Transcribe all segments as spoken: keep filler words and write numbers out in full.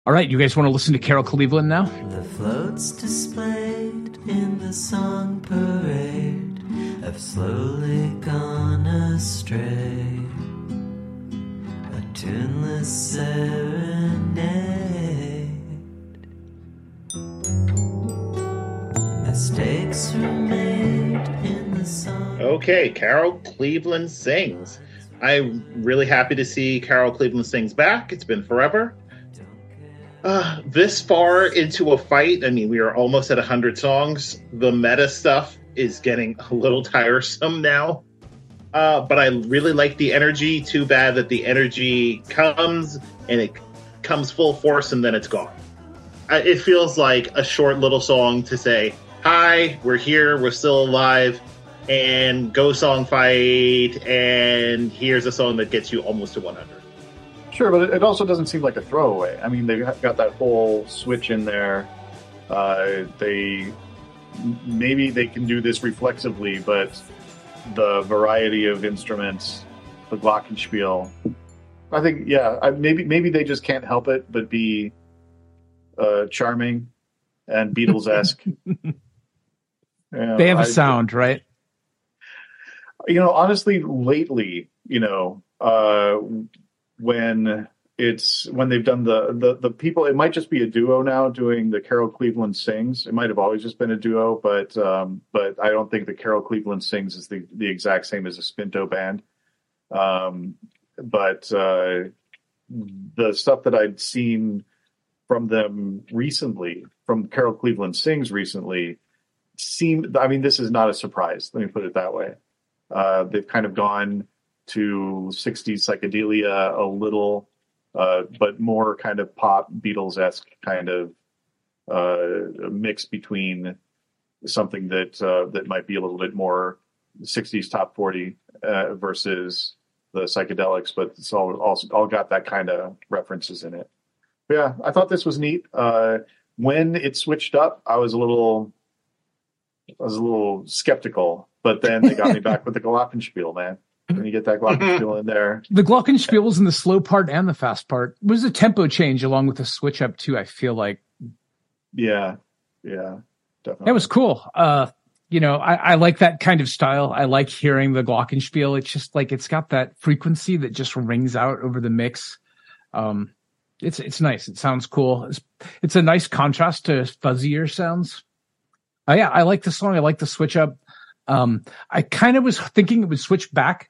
All right, you guys want to listen to Carol Cleveland now? The floats displayed in the song parade have slowly gone astray. A tuneless serenade. Mistakes were made in the song. Okay, Carol Cleveland Sings. I'm really happy to see Carol Cleveland Sings back. It's been forever. Uh, this far into a fight, I mean, we are almost at one hundred songs. The meta stuff is getting a little tiresome now. Uh, but I really like the energy. Too bad that the energy comes and it comes full force and then it's gone. Uh, it feels like a short little song to say, hi, we're here, we're still alive, and go song fight, and here's a song that gets you almost to one hundred. Sure, but it also doesn't seem like a throwaway. I mean, they've got that whole switch in there. Uh, they maybe they can do this reflexively, but the variety of instruments, the glockenspiel, I think, yeah, I, maybe maybe they just can't help it but be uh, charming and Beatles-esque. You know, They have a I, sound, right? You know, honestly, lately, you know, uh, when it's when they've done the, the the people, it might just be a duo now doing the Carol Cleveland Sings. It might have always just been a duo, but um, but I don't think the Carol Cleveland Sings is the the exact same as a Spinto band. Um, but uh, the stuff that I'd seen from them recently, from Carol Cleveland Sings recently, seemed. I mean, this is not a surprise. Let me put it that way. Uh, they've kind of gone to sixties psychedelia a little, uh, but more kind of pop Beatles-esque kind of uh, mix between something that uh, that might be a little bit more sixties top forty uh, versus the psychedelics, but it's all, all all got that kind of references in it. But yeah, I thought this was neat. Uh, when it switched up, I was a little I was a little skeptical, but then they got me back with the Glockenspiel, man. When you get that glockenspiel in there. The glockenspiel was in the slow part and the fast part. It was a tempo change along with the switch up too, I feel like. Yeah, yeah, definitely. That was cool. Uh, you know, I, I like that kind of style. I like hearing the glockenspiel. It's just like, it's got that frequency that just rings out over the mix. Um, it's, it's nice. It sounds cool. It's, it's a nice contrast to fuzzier sounds. Uh, yeah, I like the song. I like the switch up. Um, I kind of was thinking it would switch back.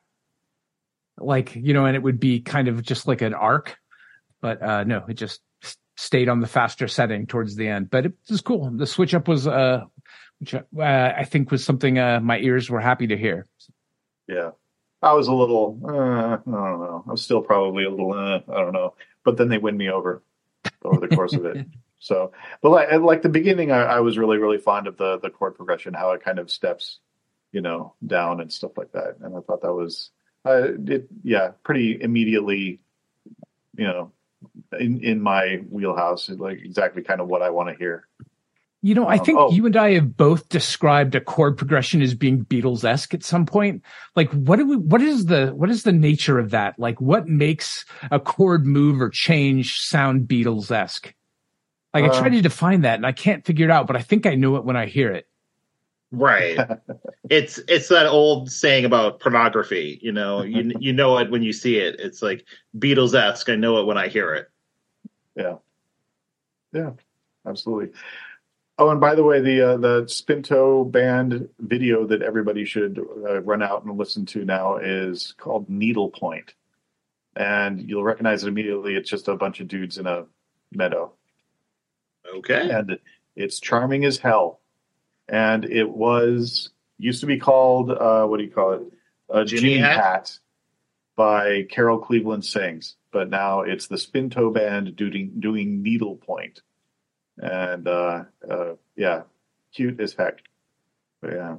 Like, you know, and it would be kind of just like an arc, but uh, no, it just stayed on the faster setting towards the end. But it was cool. The switch up was, uh, which uh, I think was something uh, my ears were happy to hear. Yeah, I was a little, uh, I don't know. I'm still probably a little, uh, I don't know. But then they win me over over the course of it. So, but like, like the beginning, I, I was really, really fond of the the chord progression, how it kind of steps, you know, down and stuff like that. And I thought that was. Uh, it, yeah, pretty immediately, you know, in, in my wheelhouse, like exactly kind of what I want to hear. You know, I think um, oh. you and I have both described a chord progression as being Beatles-esque at some point. Like, what do we, what is the, what is the nature of that? Like, what makes a chord move or change sound Beatles-esque? Like, uh, I try to define that and I can't figure it out, but I think I know it when I hear it. Right. it's it's that old saying about pornography, you know, you you know it when you see it. It's like Beatles-esque. I know it when I hear it. Yeah. Yeah, absolutely. Oh, and by the way, the uh, the Spinto band video that everybody should uh, run out and listen to now is called Needlepoint. And you'll recognize it immediately. It's just a bunch of dudes in a meadow. Okay. And it's charming as hell. And it was used to be called uh, what do you call it? A Jimmy Jimmy Hat? Hat by Carol Cleveland Sings, but now it's the Spinto band doing doing Needlepoint, and uh, uh, yeah, cute as heck. But yeah.